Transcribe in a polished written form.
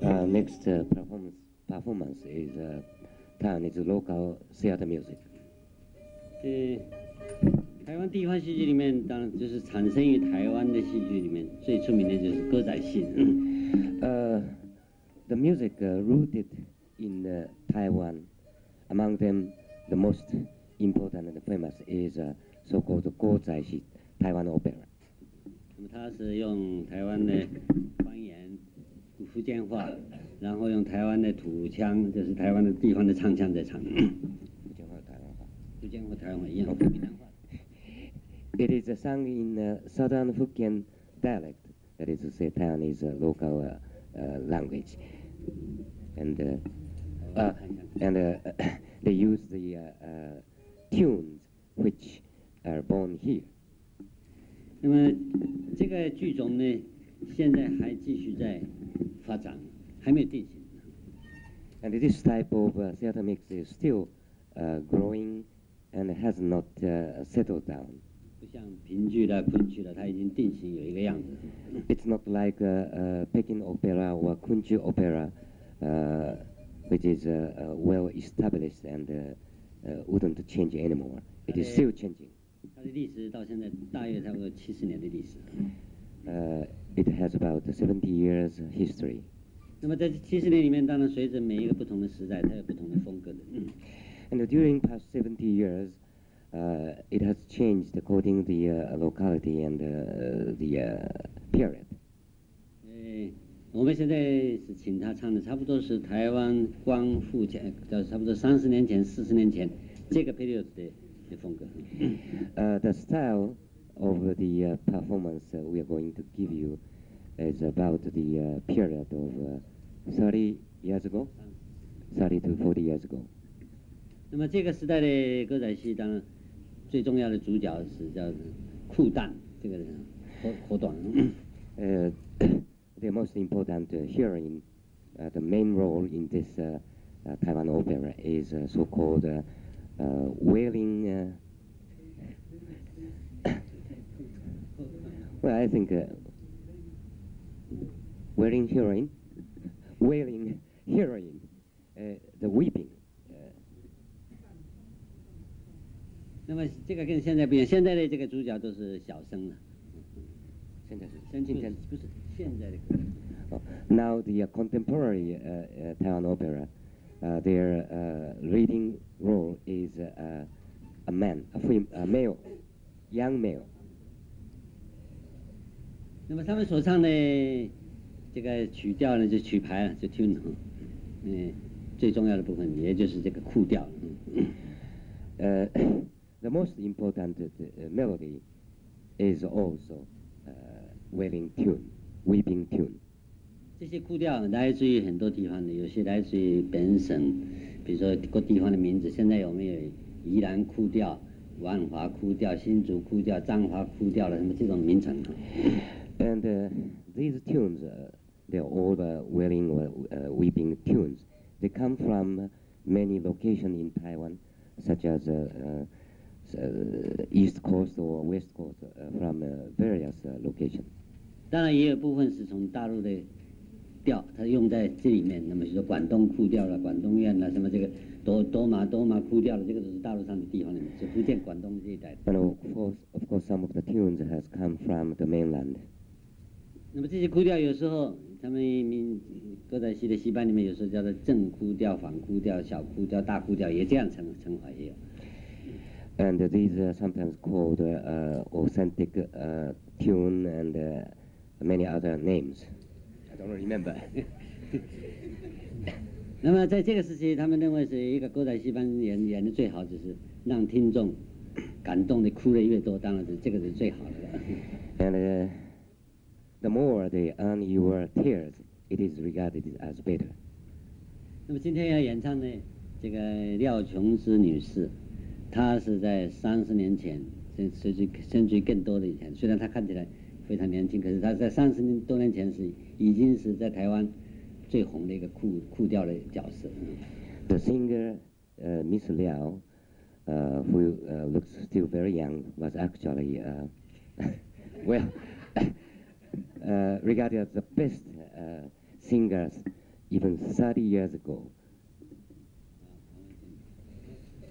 Next performance is Taiwanese local theater music. 台湾地方戏剧里面，当然就是产生于台湾的戏剧里面最出名的就是歌仔戏。 The music rooted in Taiwan. Among them, the most important and famous is so-called 歌仔戏 Taiwan opera. 那么它是用台湾的方言、福建话，然后用台湾的土腔，就是台湾的地方的唱腔在唱。福建话、台湾话，福建话、台湾话一样，闽南话。 It is sung in Southern Hokkien dialect, that is to say, Taiwanese local language, and they use the tunes which are born here. 那么这个剧种呢，现在还继续在发展，还没有定型。 And this type of theater mix is still growing and has not settled down. 不像评剧啦、昆剧啦，它已经定型有一个样子。 It's not like Peking opera or Kunchi opera, which is well established and wouldn't change anymore. It is still changing. 它的历史到现在大约差不多70年的历史。 It has about 70 years history. 那么在70年里面，当然随着每一个不同的时代，它有不同的风格的。 And during past 70 years, it has changed according the locality and the period. 我们现在是请他唱的，差不多是台湾光复前，差不多30年前、40年前这个 period 的风格。 The style of the performance we are going to give you is about the period of 30 years ago, 30 to 40 years ago. 那么这个时代的歌仔戏，当然最重要的主角是叫裤旦，这个活短。 The most important heroine, the main role in this Taiwan opera is so-called wailing. Well, I think wailing heroine, the weeping. 那么这个跟现在不一样，现在的这个主角都是小生了。 现在是不是现在的。 Now the contemporary Taiwan opera, their leading role is a man, a male, young male. 那么他们所唱的这个曲调呢，就曲牌了，就 tune 最重要的部分也就是这个库调。 The most important melody is also wailing tune, weeping tune. 这些库调来自于很多地方的，有些来自于本省，比如说各地方的名字。现在我们有宜兰库调、万华库调、新竹库调、彰化库调了，什么这种名称。 And these tunes, they're all wailing weeping tunes. They come from many locations in Taiwan, such as East Coast or West Coast, from various locations. 当然也有部分是从大陆的调，它用在这里面。那么就说广东库调了、广东院了，什么这个多马库调了，这个都是大陆上的地方的，是福建、广东这一带。 And of course, some of the tunes has come from the mainland. 那么这些库调有时候，他们歌仔戏的戏班里面有时候叫做正库调、反库调、小库调、大库调，也这样称法也有。 And these are sometimes called authentic tune and many other names. I don't remember. 那么在这个时期，他们认为是一个歌仔戏班演的最好，就是让听众感动的哭的越多，当然是这个是最好的。 And the more they earn your tears, it is regarded as better. 那么今天要演唱的这个廖琼枝女士，她是在30年前，甚至于更多的以前，虽然她看起来非常年轻，可是她在30多年前已经是在台湾最红的一个库调的角色。 The singer Miss Liao, who looks still very young, was actually regarded as the best singers even 30 years ago,